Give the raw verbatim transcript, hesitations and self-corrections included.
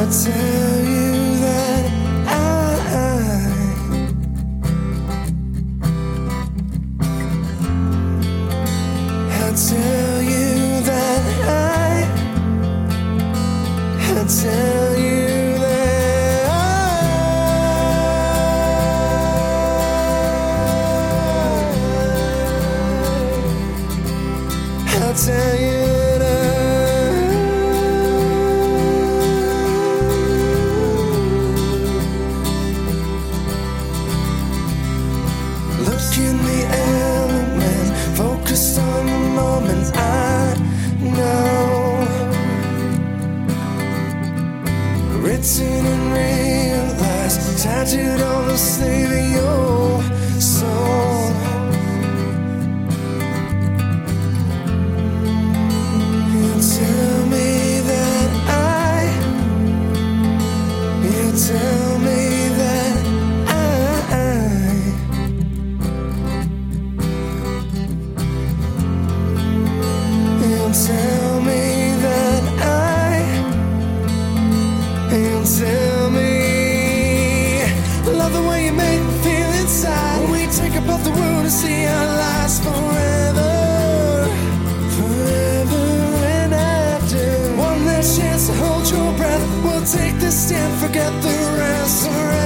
tell you that I, I tell you that I, I tell you that I, I tell you that look in the element, focused on the moment. I know, written and realized, tattooed on the sleeve of your soul. You tell me that I, you tell me that I, you tell me that I, you tell me. Love the way you make me feel inside when we take apart the world and see our lives forever, forever and after. One last chance to hold your breath. We'll take this stand, forget the rest. Forever.